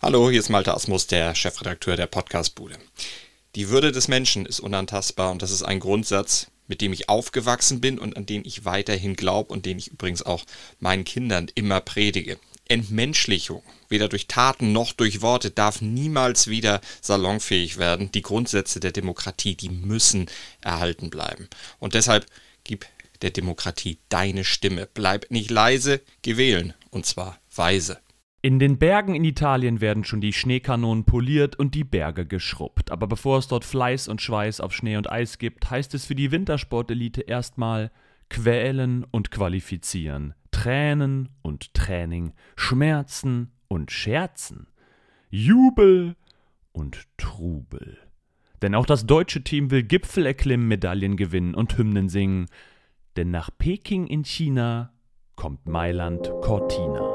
Hallo, hier ist Malte Asmus, der Chefredakteur der Podcastbude. Die Würde des Menschen ist unantastbar und das ist ein Grundsatz, mit dem ich aufgewachsen bin und an den ich weiterhin glaube und den ich übrigens auch meinen Kindern immer predige. Entmenschlichung, weder durch Taten noch durch Worte, darf niemals wieder salonfähig werden. Die Grundsätze der Demokratie, die müssen erhalten bleiben. Und deshalb gib der Demokratie deine Stimme. Bleib nicht leise, geh wählen. Und zwar weise. In den Bergen in Italien werden schon die Schneekanonen poliert und die Berge geschrubbt. Aber bevor es dort Fleiß und Schweiß auf Schnee und Eis gibt, heißt es für die Wintersportelite erstmal quälen und qualifizieren, Tränen und Training, Schmerzen und Scherzen, Jubel und Trubel. Denn auch das deutsche Team will Gipfel erklimmen, Medaillen gewinnen und Hymnen singen. Denn nach Peking in China kommt Mailand Cortina.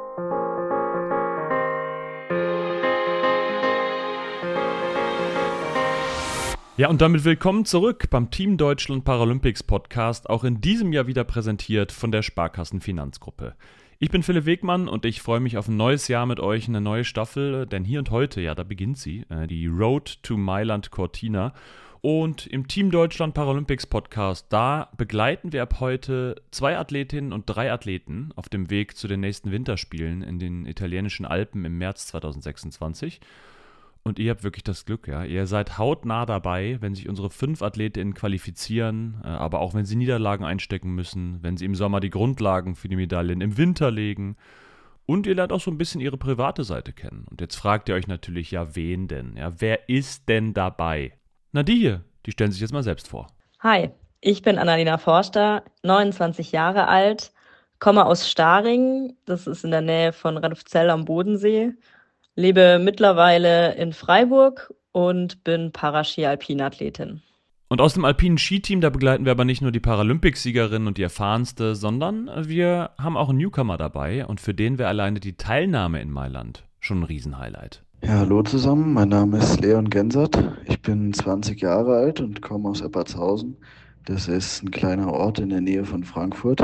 Ja, und damit willkommen zurück beim Team Deutschland Paralympics Podcast, auch in diesem Jahr wieder präsentiert von der Sparkassen Finanzgruppe. Ich bin Philipp Wegmann und ich freue mich auf ein neues Jahr mit euch, eine neue Staffel, denn hier und heute, ja, da beginnt sie, die Road to Mailand Cortina. Und im Team Deutschland Paralympics Podcast, da begleiten wir ab heute 2 Athletinnen und 3 Athleten auf dem Weg zu den nächsten Winterspielen in den italienischen Alpen im März 2026. Und ihr habt wirklich das Glück, ja. Ihr seid hautnah dabei, wenn sich unsere 5 Athletinnen qualifizieren, aber auch wenn sie Niederlagen einstecken müssen, wenn sie im Sommer die Grundlagen für die Medaillen im Winter legen. Und ihr lernt auch so ein bisschen ihre private Seite kennen. Und jetzt fragt ihr euch natürlich, ja, wen denn? Ja, wer ist denn dabei? Na, die hier, die stellen sich jetzt mal selbst vor. Hi, ich bin Annalena Forster, 29 Jahre alt, komme aus Staring, das ist in der Nähe von Radolfzell am Bodensee, lebe mittlerweile in Freiburg und bin Paraski-Alpinathletin. Und aus dem alpinen Skiteam, da begleiten wir aber nicht nur die Paralympicsiegerin und die erfahrenste, sondern wir haben auch einen Newcomer dabei und für den wäre alleine die Teilnahme in Mailand schon ein Riesenhighlight. Ja, hallo zusammen, mein Name ist Leon Gensert, ich bin 20 Jahre alt und komme aus Eppertshausen. Das ist ein kleiner Ort in der Nähe von Frankfurt.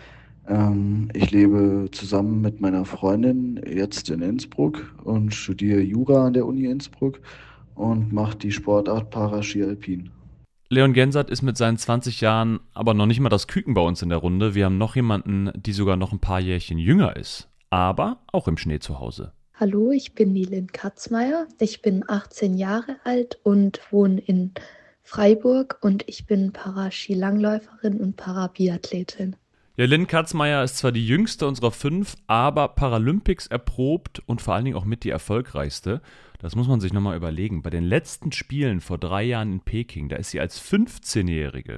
Ich lebe zusammen mit meiner Freundin jetzt in Innsbruck und studiere Jura an der Uni Innsbruck und mache die Sportart Paraski Alpin. Leon Gensert ist mit seinen 20 Jahren aber noch nicht mal das Küken bei uns in der Runde. Wir haben noch jemanden, die sogar noch ein paar Jährchen jünger ist, aber auch im Schnee zu Hause. Hallo, ich bin die Lynn Katzmeier. Ich bin 18 Jahre alt und wohne in Freiburg und ich bin Paraskilangläuferin und Parabiathletin. Ja, Lynn Katzmeier ist zwar die jüngste unserer 5, aber Paralympics erprobt und vor allen Dingen auch mit die erfolgreichste. Das muss man sich nochmal überlegen. Bei den letzten Spielen vor 3 Jahren in Peking, da ist sie als 15-Jährige,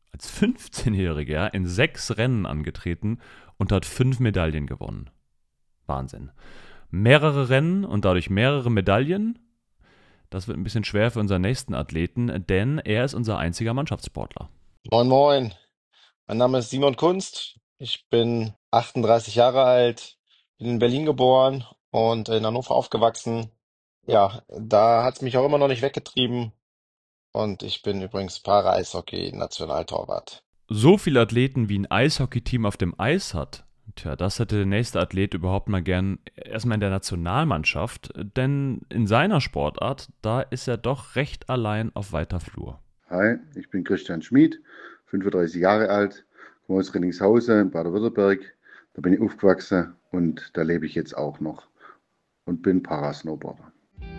ja, in 6 Rennen angetreten und hat 5 Medaillen gewonnen. Wahnsinn. Mehrere Rennen und dadurch mehrere Medaillen. Das wird ein bisschen schwer für unseren nächsten Athleten, denn er ist unser einziger Mannschaftssportler. Moin, moin. Mein Name ist Simon Kunst. Ich bin 38 Jahre alt, bin in Berlin geboren und in Hannover aufgewachsen. Ja, da hat es mich auch immer noch nicht weggetrieben. Und ich bin übrigens Para-Eishockey-Nationaltorwart. So viele Athleten wie ein Eishockeyteam auf dem Eis hat, tja, das hätte der nächste Athlet überhaupt mal gern erstmal in der Nationalmannschaft, denn in seiner Sportart, da ist er doch recht allein auf weiter Flur. Hi, ich bin Christian Schmid, 35 Jahre alt, komme aus Renningshausen in Baden-Württemberg. Da bin ich aufgewachsen und da lebe ich jetzt auch noch und bin Parasnowboarder.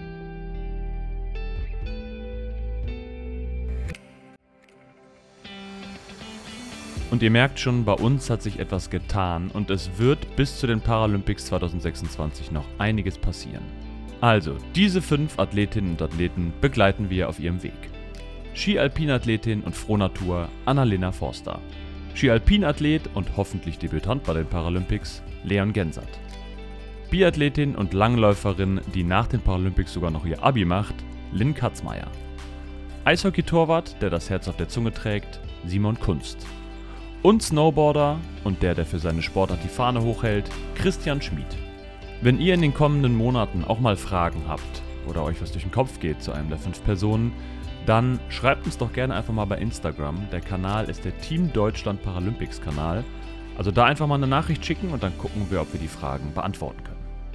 Und ihr merkt schon, bei uns hat sich etwas getan und es wird bis zu den Paralympics 2026 noch einiges passieren. Also, diese 5 Athletinnen und Athleten begleiten wir auf ihrem Weg. Ski-Alpinathletin und Frohnatur Annalena Forster. Ski-Alpinathlet und hoffentlich Debütant bei den Paralympics Leon Gensert. Biathletin und Langläuferin, die nach den Paralympics sogar noch ihr Abi macht, Lynn Katzmeier. Eishockey-Torwart, der das Herz auf der Zunge trägt, Simon Kunst. Und Snowboarder und der für seine Sportart die Fahne hochhält, Christian Schmid. Wenn ihr in den kommenden Monaten auch mal Fragen habt oder euch was durch den Kopf geht zu einem der 5 Personen, dann schreibt uns doch gerne einfach mal bei Instagram. Der Kanal ist der Team Deutschland Paralympics Kanal. Also da einfach mal eine Nachricht schicken und dann gucken wir, ob wir die Fragen beantworten können.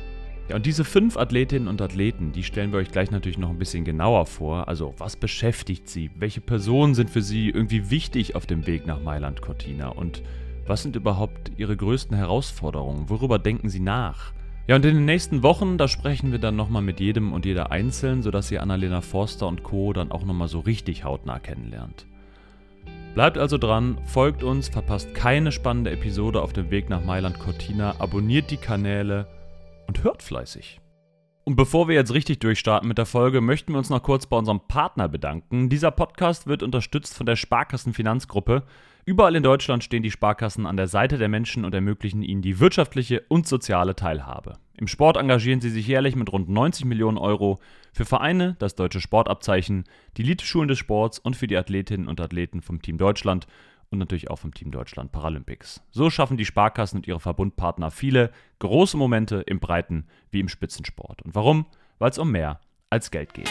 Ja, und diese 5 Athletinnen und Athleten, die stellen wir euch gleich natürlich noch ein bisschen genauer vor. Also, was beschäftigt sie? Welche Personen sind für sie irgendwie wichtig auf dem Weg nach Mailand Cortina? Und was sind überhaupt ihre größten Herausforderungen? Worüber denken sie nach? Ja, und in den nächsten Wochen, da sprechen wir dann nochmal mit jedem und jeder einzeln, sodass ihr Annalena Forster und Co. dann auch nochmal so richtig hautnah kennenlernt. Bleibt also dran, folgt uns, verpasst keine spannende Episode auf dem Weg nach Mailand Cortina, abonniert die Kanäle und hört fleißig. Und bevor wir jetzt richtig durchstarten mit der Folge, möchten wir uns noch kurz bei unserem Partner bedanken. Dieser Podcast wird unterstützt von der Sparkassen Finanzgruppe. Überall in Deutschland stehen die Sparkassen an der Seite der Menschen und ermöglichen ihnen die wirtschaftliche und soziale Teilhabe. Im Sport engagieren sie sich jährlich mit rund 90 Millionen Euro für Vereine, das deutsche Sportabzeichen, die Eliteschulen des Sports und für die Athletinnen und Athleten vom Team Deutschland und natürlich auch vom Team Deutschland Paralympics. So schaffen die Sparkassen und ihre Verbundpartner viele große Momente im Breiten- wie im Spitzensport. Und warum? Weil es um mehr als Geld geht.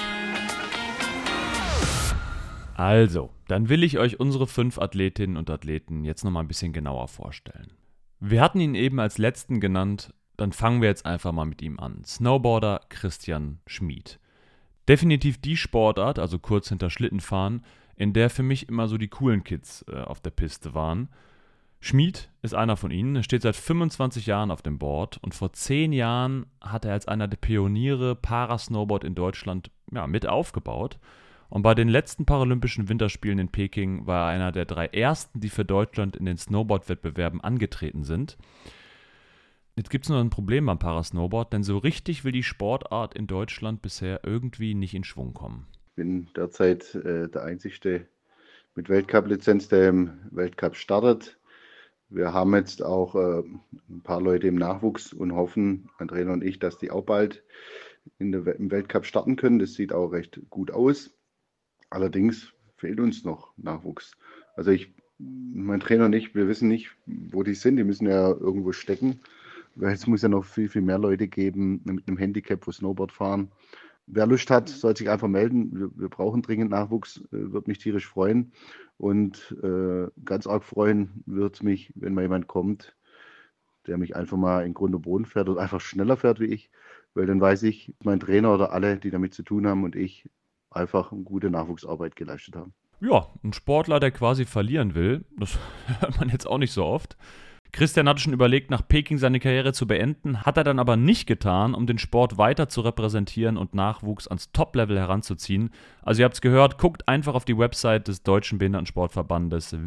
Also, dann will ich euch unsere 5 Athletinnen und Athleten jetzt nochmal ein bisschen genauer vorstellen. Wir hatten ihn eben als letzten genannt, dann fangen wir jetzt einfach mal mit ihm an. Snowboarder Christian Schmid. Definitiv die Sportart, also kurz hinter Schlittenfahren, in der für mich immer so die coolen Kids auf der Piste waren. Schmid ist einer von ihnen, er steht seit 25 Jahren auf dem Board und vor 10 Jahren hat er als einer der Pioniere Parasnowboard in Deutschland mit aufgebaut. Und bei den letzten Paralympischen Winterspielen in Peking war er einer der 3 ersten, die für Deutschland in den Snowboard-Wettbewerben angetreten sind. Jetzt gibt es nur ein Problem beim Parasnowboard, denn so richtig will die Sportart in Deutschland bisher irgendwie nicht in Schwung kommen. Ich bin derzeit der Einzige mit Weltcup-Lizenz, der im Weltcup startet. Wir haben jetzt auch ein paar Leute im Nachwuchs und hoffen, ein Trainer und ich, dass die auch bald im Weltcup starten können. Das sieht auch recht gut aus. Allerdings fehlt uns noch Nachwuchs. Also mein Trainer und ich, wir wissen nicht, wo die sind. Die müssen ja irgendwo stecken. Weil es muss ja noch viel, viel mehr Leute geben mit einem Handicap, wo Snowboard fahren. Wer Lust hat, soll sich einfach melden. Wir brauchen dringend Nachwuchs, würde mich tierisch freuen. Und ganz arg freuen wird es mich, wenn mal jemand kommt, der mich einfach mal in Grund und Boden fährt oder einfach schneller fährt wie ich. Weil dann weiß ich, mein Trainer oder alle, die damit zu tun haben und ich, einfach eine gute Nachwuchsarbeit geleistet haben. Ja, ein Sportler, der quasi verlieren will, das hört man jetzt auch nicht so oft. Christian hatte schon überlegt, nach Peking seine Karriere zu beenden, hat er dann aber nicht getan, um den Sport weiter zu repräsentieren und Nachwuchs ans Top-Level heranzuziehen. Also ihr habt es gehört, guckt einfach auf die Website des Deutschen Behindertensportverbandes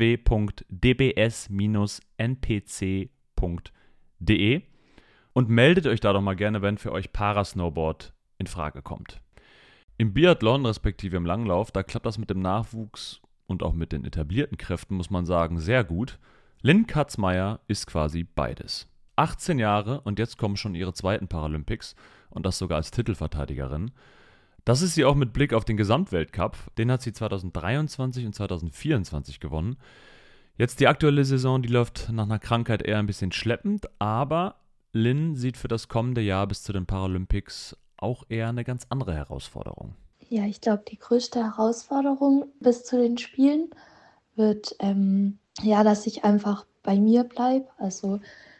www.dbs-npc.de und meldet euch da doch mal gerne, wenn für euch Parasnowboard in Frage kommt. Im Biathlon, respektive im Langlauf, da klappt das mit dem Nachwuchs und auch mit den etablierten Kräften, muss man sagen, sehr gut. Lynn Katzmeier ist quasi beides. 18 Jahre und jetzt kommen schon ihre 2. Paralympics und das sogar als Titelverteidigerin. Das ist sie auch mit Blick auf den Gesamtweltcup. Den hat sie 2023 und 2024 gewonnen. Jetzt die aktuelle Saison, die läuft nach einer Krankheit eher ein bisschen schleppend, aber Lynn sieht für das kommende Jahr bis zu den Paralympics auch eher eine ganz andere Herausforderung. Ja, ich glaube, die größte Herausforderung bis zu den Spielen wird, dass ich einfach bei mir bleibe, also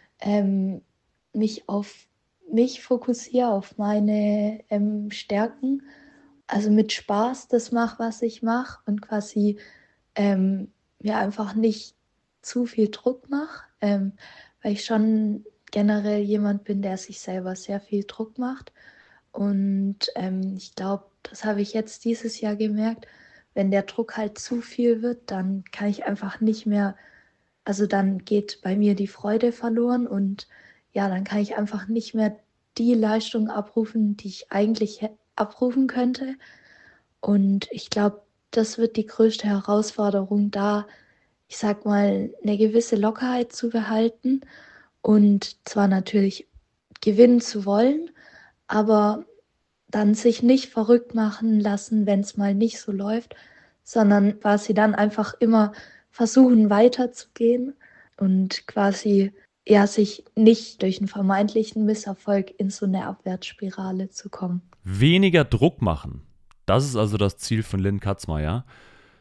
mich auf mich fokussiere, auf meine Stärken, also mit Spaß das mache, was ich mache und quasi einfach nicht zu viel Druck mache, weil ich schon generell jemand bin, der sich selber sehr viel Druck macht. Und ich glaube, das habe ich jetzt dieses Jahr gemerkt, wenn der Druck halt zu viel wird, dann kann ich einfach nicht mehr, also dann geht bei mir die Freude verloren und ja, dann kann ich einfach nicht mehr die Leistung abrufen, die ich eigentlich abrufen könnte. Und ich glaube, das wird die größte Herausforderung, da, ich sag mal, eine gewisse Lockerheit zu behalten und zwar natürlich gewinnen zu wollen, aber dann sich nicht verrückt machen lassen, wenn es mal nicht so läuft, sondern quasi dann einfach immer versuchen weiterzugehen und quasi sich nicht durch einen vermeintlichen Misserfolg in so eine Abwärtsspirale zu kommen. Weniger Druck machen. Das ist also das Ziel von Lynn Katzmeier.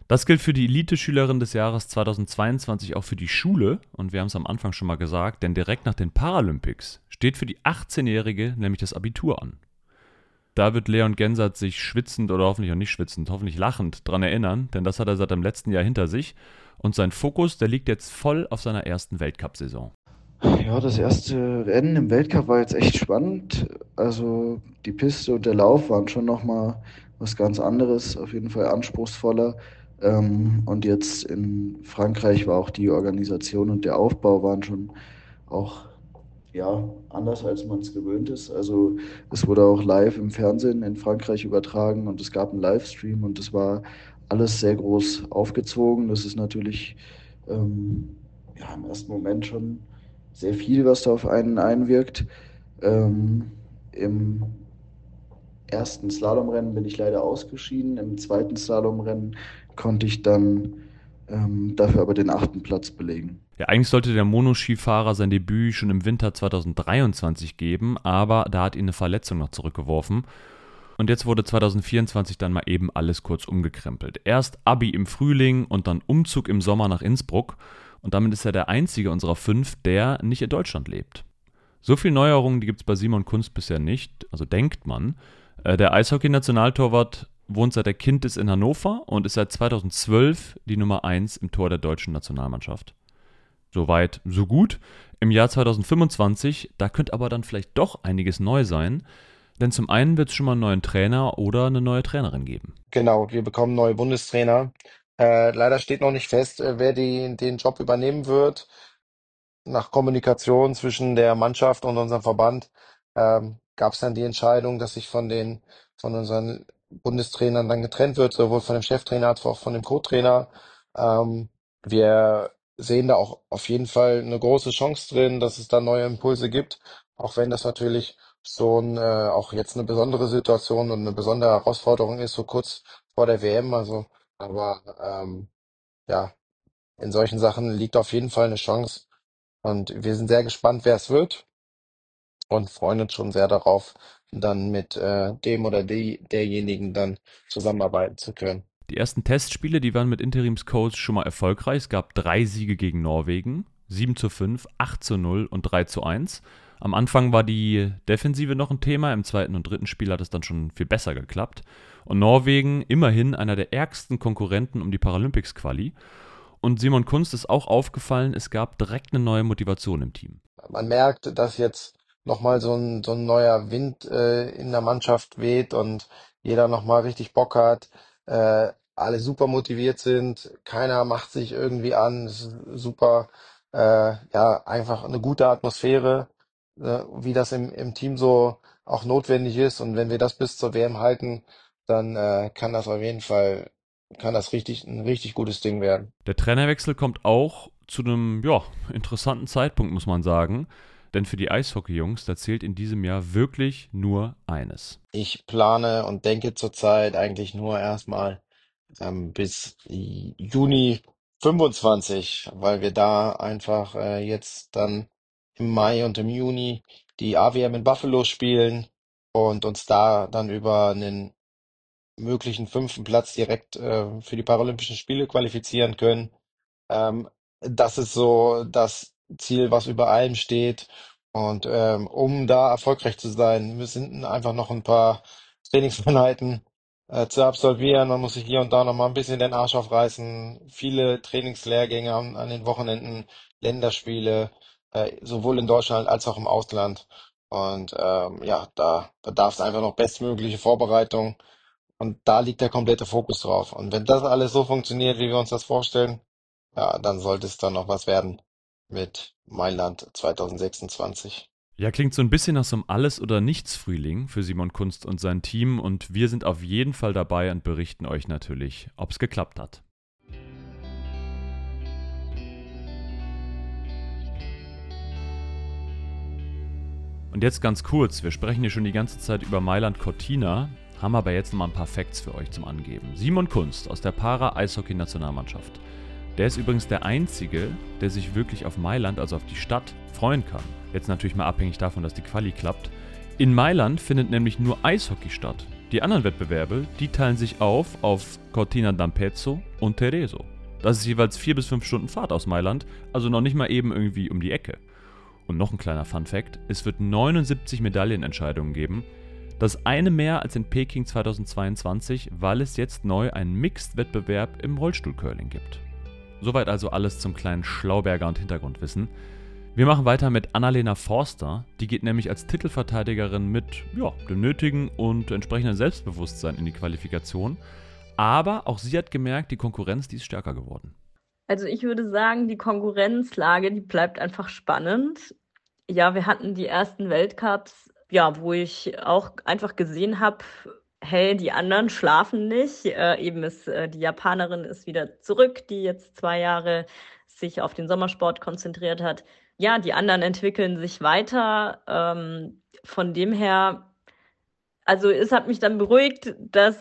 Das gilt für die Elite-Schülerin des Jahres 2022 auch für die Schule. Und wir haben es am Anfang schon mal gesagt, denn direkt nach den Paralympics steht für die 18-Jährige nämlich das Abitur an. Da wird Leon Gensert sich schwitzend oder hoffentlich auch nicht schwitzend, hoffentlich lachend dran erinnern, denn das hat er seit dem letzten Jahr hinter sich. Und sein Fokus, der liegt jetzt voll auf seiner ersten Weltcup-Saison. Ja, das erste Rennen im Weltcup war jetzt echt spannend. Also die Piste und der Lauf waren schon nochmal was ganz anderes, auf jeden Fall anspruchsvoller. Und jetzt in Frankreich war auch die Organisation und der Aufbau waren schon auch ja, anders als man es gewöhnt ist. Also es wurde auch live im Fernsehen in Frankreich übertragen und es gab einen Livestream und es war alles sehr groß aufgezogen. Das ist natürlich ja, im ersten Moment schon sehr viel, was da auf einen einwirkt. Im ersten Slalomrennen bin ich leider ausgeschieden. Im zweiten Slalomrennen konnte ich dann dafür aber den 8. Platz belegen. Ja, eigentlich sollte der Monoskifahrer sein Debüt schon im Winter 2023 geben, aber da hat ihn eine Verletzung noch zurückgeworfen. Und jetzt wurde 2024 dann mal eben alles kurz umgekrempelt. Erst Abi im Frühling und dann Umzug im Sommer nach Innsbruck. Und damit ist er der einzige unserer 5, der nicht in Deutschland lebt. So viel Neuerungen, die gibt es bei Simon Kunst bisher nicht, also denkt man. Der Eishockey-Nationaltorwart wohnt seit er Kind ist in Hannover und ist seit 2012 die Nummer 1 im Tor der deutschen Nationalmannschaft. Soweit, so gut. Im Jahr 2025, da könnte aber dann vielleicht doch einiges neu sein, denn zum einen wird es schon mal einen neuen Trainer oder eine neue Trainerin geben. Genau, wir bekommen neue Bundestrainer. Leider steht noch nicht fest, wer den Job übernehmen wird. Nach Kommunikation zwischen der Mannschaft und unserem Verband gab es dann die Entscheidung, dass sich von unseren Bundestrainern dann getrennt wird, sowohl von dem Cheftrainer als auch von dem Co-Trainer. Wir sehen da auch auf jeden Fall eine große Chance drin, dass es da neue Impulse gibt, auch wenn das natürlich schon auch jetzt eine besondere Situation und eine besondere Herausforderung ist, so kurz vor der WM. Aber ja, in solchen Sachen liegt auf jeden Fall eine Chance und wir sind sehr gespannt, wer es wird und freuen uns schon sehr darauf, dann mit dem oder derjenigen dann zusammenarbeiten zu können. Die ersten Testspiele, die waren mit Interimscoach schon mal erfolgreich. Es gab 3 Siege gegen Norwegen, 7:5, 8:0 und 3:1. Am Anfang war die Defensive noch ein Thema, im zweiten und dritten Spiel hat es dann schon viel besser geklappt. Und Norwegen immerhin einer der ärgsten Konkurrenten um die Paralympics-Quali. Und Simon Kunst ist auch aufgefallen, es gab direkt eine neue Motivation im Team. Man merkt, dass jetzt nochmal so ein neuer Wind in der Mannschaft weht und jeder nochmal richtig Bock hat, alle super motiviert sind, keiner macht sich irgendwie an, es ist super, ja, einfach eine gute Atmosphäre, wie das im Team so auch notwendig ist. Und wenn wir das bis zur WM halten, dann kann das auf jeden Fall, kann das ein richtig gutes Ding werden. Der Trainerwechsel kommt auch zu einem interessanten Zeitpunkt, muss man sagen. Denn für die Eishockey-Jungs, da zählt in diesem Jahr wirklich nur eines. Ich plane und denke zurzeit eigentlich nur erstmal bis Juni 25, weil wir da einfach jetzt dann im Mai und im Juni die AWM in Buffalo spielen und uns da dann über einen möglichen 5. Platz direkt für die Paralympischen Spiele qualifizieren können. Das ist so das Ziel, was über allem steht. Und um da erfolgreich zu sein, müssen einfach noch ein paar Trainingseinheiten zu absolvieren. Man muss sich hier und da noch mal ein bisschen den Arsch aufreißen. Viele Trainingslehrgänge an den Wochenenden, Länderspiele, sowohl in Deutschland als auch im Ausland. Und ja, da bedarf es einfach noch bestmögliche Vorbereitung. Und da liegt der komplette Fokus drauf. Und wenn das alles so funktioniert, wie wir uns das vorstellen, ja, dann sollte es dann noch was werden mit Mailand 2026. Ja, klingt so ein bisschen nach so einem Alles-oder-Nichts-Frühling für Simon Kunst und sein Team und wir sind auf jeden Fall dabei und berichten euch natürlich, ob es geklappt hat. Und jetzt ganz kurz, wir sprechen hier schon die ganze Zeit über Mailand Cortina, haben aber jetzt nochmal ein paar Facts für euch zum Angeben. Simon Kunst aus der Para-Eishockey-Nationalmannschaft. Der ist übrigens der Einzige, der sich wirklich auf Mailand, also auf die Stadt, freuen kann. Jetzt natürlich mal abhängig davon, dass die Quali klappt. In Mailand findet nämlich nur Eishockey statt. Die anderen Wettbewerbe, die teilen sich auf Cortina d'Ampezzo und Tereso. Das ist jeweils 4 bis 5 Stunden Fahrt aus Mailand, also noch nicht mal eben irgendwie um die Ecke. Und noch ein kleiner Funfact, es wird 79 Medaillenentscheidungen geben. Das eine mehr als in Peking 2022, weil es jetzt neu einen Mixed-Wettbewerb im Rollstuhlcurling gibt. Soweit also alles zum kleinen Schlauberger und Hintergrundwissen. Wir machen weiter mit Annalena Forster. Die geht nämlich als Titelverteidigerin mit dem nötigen und entsprechenden Selbstbewusstsein in die Qualifikation. Aber auch sie hat gemerkt, die Konkurrenz, die ist stärker geworden. Also ich würde sagen, die Konkurrenzlage, die bleibt einfach spannend. Ja, wir hatten die ersten Weltcups, wo ich auch einfach gesehen habe, hey, die anderen schlafen nicht. Die Japanerin ist wieder zurück, die jetzt 2 Jahre sich auf den Sommersport konzentriert hat. Ja, die anderen entwickeln sich weiter. Von dem her, also es hat mich dann beruhigt, dass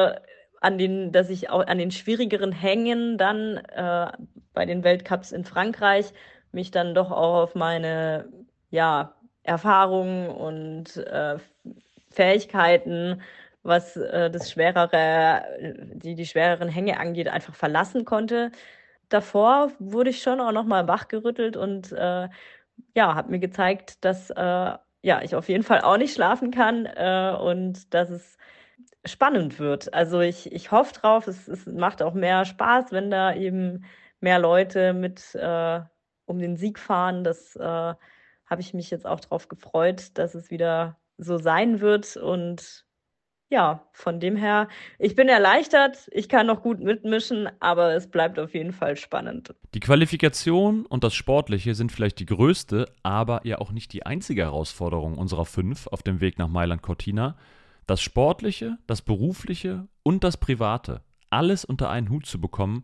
ich auch an den schwierigeren Hängen dann bei den Weltcups in Frankreich mich dann doch auch auf meine Erfahrungen und Fähigkeiten, was die schwereren Hänge angeht, einfach verlassen konnte. Davor wurde ich schon auch nochmal wachgerüttelt und habe mir gezeigt, dass ich auf jeden Fall auch nicht schlafen kann und dass es spannend wird. Also ich hoffe drauf, es macht auch mehr Spaß, wenn da eben mehr Leute mit um den Sieg fahren. Das habe ich mich jetzt auch drauf gefreut, dass es wieder so sein wird. Und ja, von dem her, ich bin erleichtert, ich kann noch gut mitmischen, aber es bleibt auf jeden Fall spannend. Die Qualifikation und das Sportliche sind vielleicht die größte, aber ja auch nicht die einzige Herausforderung unserer 5 auf dem Weg nach Mailand Cortina. Das Sportliche, das Berufliche und das Private, alles unter einen Hut zu bekommen,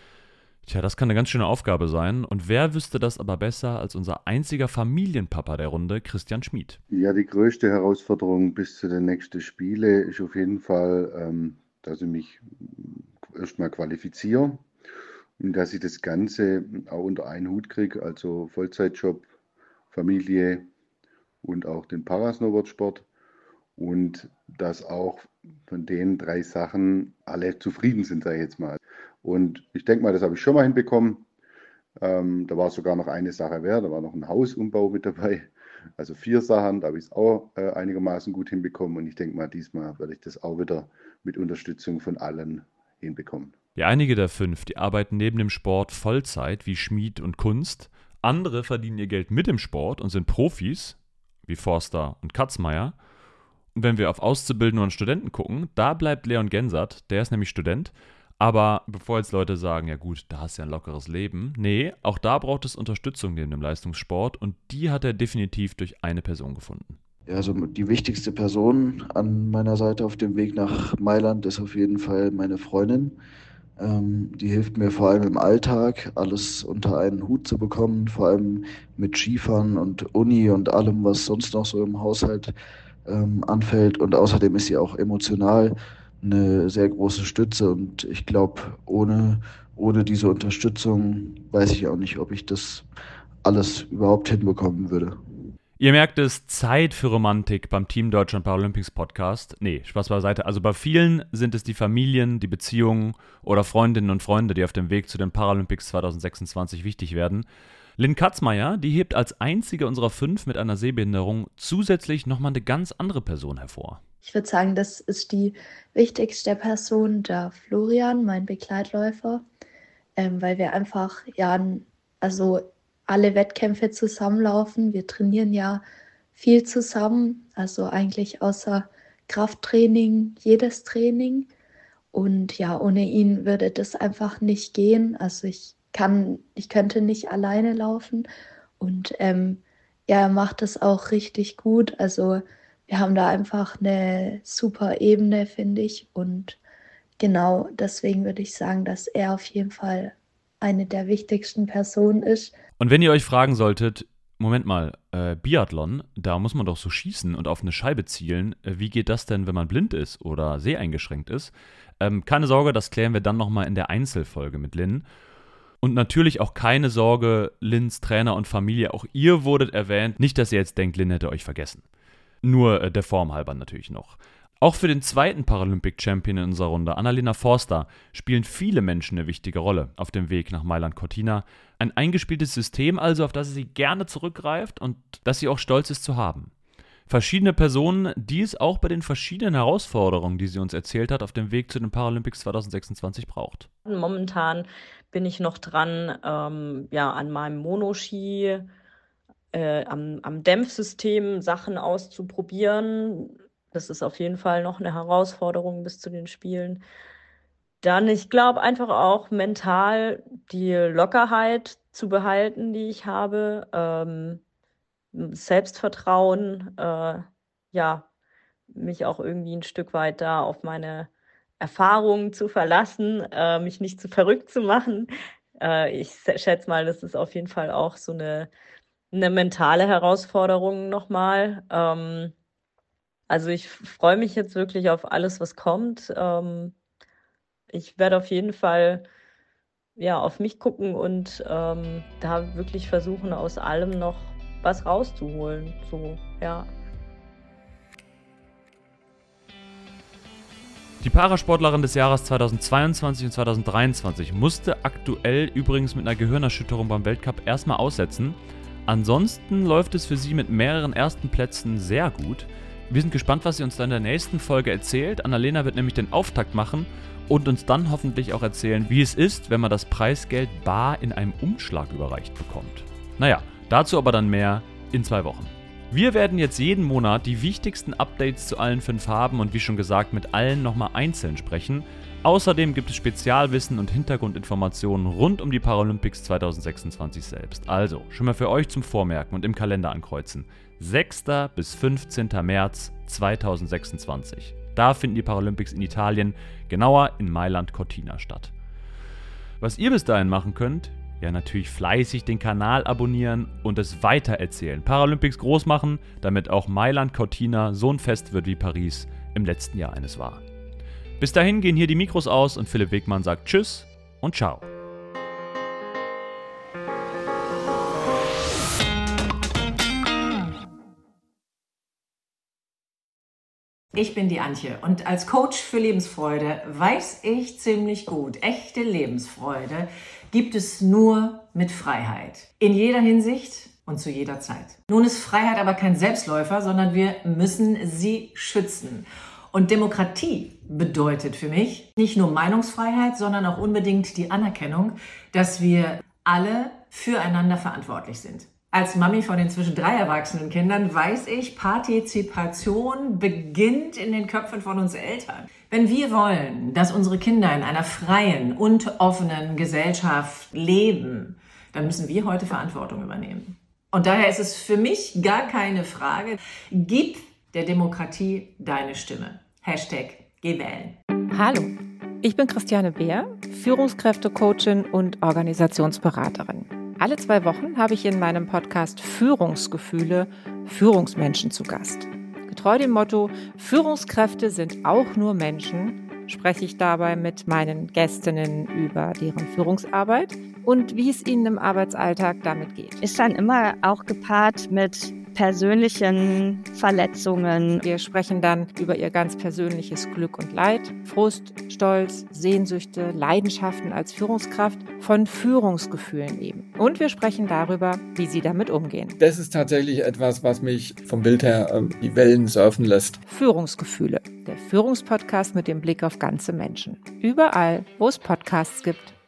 das kann eine ganz schöne Aufgabe sein. Und wer wüsste das aber besser als unser einziger Familienpapa der Runde, Christian Schmid? Ja, die größte Herausforderung bis zu den nächsten Spielen ist auf jeden Fall, dass ich mich erstmal qualifiziere und dass ich das Ganze auch unter einen Hut kriege, also Vollzeitjob, Familie und auch den Parasnowboardsport. Und dass auch von den 3 Sachen alle zufrieden sind, sage ich jetzt mal. Und ich denke mal, das habe ich schon mal hinbekommen. Da war sogar noch eine Sache mehr, da war noch ein Hausumbau mit dabei. Also 4 Sachen, da habe ich es auch einigermaßen gut hinbekommen. Und ich denke mal, diesmal werde ich das auch wieder mit Unterstützung von allen hinbekommen. Ja, einige der 5, die arbeiten neben dem Sport Vollzeit, wie Schmid und Kunst. Andere verdienen ihr Geld mit dem Sport und sind Profis, wie Forster und Katzmeier. Und wenn wir auf Auszubildende und Studenten gucken, da bleibt Leon Gensert, der ist nämlich Student. Aber bevor jetzt Leute sagen, ja gut, da hast du ja ein lockeres Leben. Nee, auch da braucht es Unterstützung neben dem Leistungssport und die hat er definitiv durch eine Person gefunden. Ja, also die wichtigste Person an meiner Seite auf dem Weg nach Mailand ist auf jeden Fall meine Freundin. Die hilft mir vor allem im Alltag, alles unter einen Hut zu bekommen, vor allem mit Skifahren und Uni und allem, was sonst noch so im Haushalt anfällt. Und außerdem ist sie auch emotional eine sehr große Stütze. Und ich glaube, ohne diese Unterstützung weiß ich auch nicht, ob ich das alles überhaupt hinbekommen würde. Ihr merkt es, Zeit für Romantik beim Team Deutschland Paralympics Podcast. Nee, Spaß beiseite. Also bei vielen sind es die Familien, die Beziehungen oder Freundinnen und Freunde, die auf dem Weg zu den Paralympics 2026 wichtig werden. Lynn Katzmeier, die hebt als einzige unserer 5 mit einer Sehbehinderung zusätzlich nochmal eine ganz andere Person hervor. Ich würde sagen, das ist die wichtigste Person, der Florian, mein Begleitläufer, weil wir einfach alle Wettkämpfe zusammenlaufen. Wir trainieren ja viel zusammen, also eigentlich außer Krafttraining, jedes Training. Und ja, ohne ihn würde das einfach nicht gehen. Also ich könnte nicht alleine laufen. Und er macht das auch richtig gut. Also wir haben da einfach eine super Ebene, finde ich. Und genau deswegen würde ich sagen, dass er auf jeden Fall eine der wichtigsten Personen ist. Und wenn ihr euch fragen solltet, Moment mal, Biathlon, da muss man doch so schießen und auf eine Scheibe zielen. Wie geht das denn, wenn man blind ist oder seheingeschränkt ist? Keine Sorge, das klären wir dann nochmal in der Einzelfolge mit Lynn. Und natürlich auch keine Sorge, Lynns Trainer und Familie, auch ihr wurdet erwähnt. Nicht, dass ihr jetzt denkt, Lynn hätte euch vergessen. Nur der Form halber natürlich noch. Auch für den zweiten Paralympic Champion in unserer Runde, Annalena Forster, spielen viele Menschen eine wichtige Rolle auf dem Weg nach Mailand Cortina. Ein eingespieltes System also, auf das sie gerne zurückgreift und das sie auch stolz ist zu haben. Verschiedene Personen, die es auch bei den verschiedenen Herausforderungen, die sie uns erzählt hat, auf dem Weg zu den Paralympics 2026 braucht. Momentan bin ich noch dran, an meinem Monoski, am Dämpfsystem Sachen auszuprobieren. Das ist auf jeden Fall noch eine Herausforderung bis zu den Spielen. Dann, ich glaube, einfach auch mental die Lockerheit zu behalten, die ich habe. Selbstvertrauen, mich auch irgendwie ein Stück weit da auf meine Erfahrungen zu verlassen, mich nicht zu verrückt zu machen. Ich schätze mal, das ist auf jeden Fall auch so eine mentale Herausforderung nochmal. Also ich freue mich jetzt wirklich auf alles, was kommt. Ich werde auf jeden Fall auf mich gucken und da wirklich versuchen, aus allem noch was rauszuholen. So, ja. Die Parasportlerin des Jahres 2022 und 2023 musste aktuell übrigens mit einer Gehirnerschütterung beim Weltcup erstmal aussetzen. Ansonsten läuft es für sie mit mehreren ersten Plätzen sehr gut. Wir sind gespannt, was sie uns dann in der nächsten Folge erzählt. Annalena wird nämlich den Auftakt machen und uns dann hoffentlich auch erzählen, wie es ist, wenn man das Preisgeld bar in einem Umschlag überreicht bekommt. Naja, dazu aber dann mehr in 2 Wochen. Wir werden jetzt jeden Monat die wichtigsten Updates zu allen 5 haben und wie schon gesagt mit allen nochmal einzeln sprechen. Außerdem gibt es Spezialwissen und Hintergrundinformationen rund um die Paralympics 2026 selbst. Also, schon mal für euch zum Vormerken und im Kalender ankreuzen. 6. bis 15. März 2026. Da finden die Paralympics in Italien, genauer in Mailand Cortina statt. Was ihr bis dahin machen könnt, ja natürlich fleißig den Kanal abonnieren und es weitererzählen. Paralympics groß machen, damit auch Mailand Cortina so ein Fest wird wie Paris im letzten Jahr eines war. Bis dahin gehen hier die Mikros aus und Philipp Wegmann sagt Tschüss und Ciao. Ich bin die Antje und als Coach für Lebensfreude weiß ich ziemlich gut, echte Lebensfreude gibt es nur mit Freiheit. In jeder Hinsicht und zu jeder Zeit. Nun ist Freiheit aber kein Selbstläufer, sondern wir müssen sie schützen. Und Demokratie bedeutet für mich nicht nur Meinungsfreiheit, sondern auch unbedingt die Anerkennung, dass wir alle füreinander verantwortlich sind. Als Mami von inzwischen 3 erwachsenen Kindern weiß ich, Partizipation beginnt in den Köpfen von uns Eltern. Wenn wir wollen, dass unsere Kinder in einer freien und offenen Gesellschaft leben, dann müssen wir heute Verantwortung übernehmen. Und daher ist es für mich gar keine Frage, gib der Demokratie deine Stimme. #Geh wählen. Hallo, ich bin Christiane Beer, Führungskräftecoachin und Organisationsberaterin. Alle 2 Wochen habe ich in meinem Podcast Führungsgefühle Führungsmenschen zu Gast. Getreu dem Motto, Führungskräfte sind auch nur Menschen, spreche ich dabei mit meinen Gästinnen über deren Führungsarbeit und wie es ihnen im Arbeitsalltag damit geht. Ist dann immer auch gepaart mit persönlichen Verletzungen. Wir sprechen dann über ihr ganz persönliches Glück und Leid, Frust, Stolz, Sehnsüchte, Leidenschaften als Führungskraft, von Führungsgefühlen eben. Und wir sprechen darüber, wie sie damit umgehen. Das ist tatsächlich etwas, was mich vom Bild her die Wellen surfen lässt. Führungsgefühle, der Führungspodcast mit dem Blick auf ganze Menschen. Überall, wo es Podcasts gibt.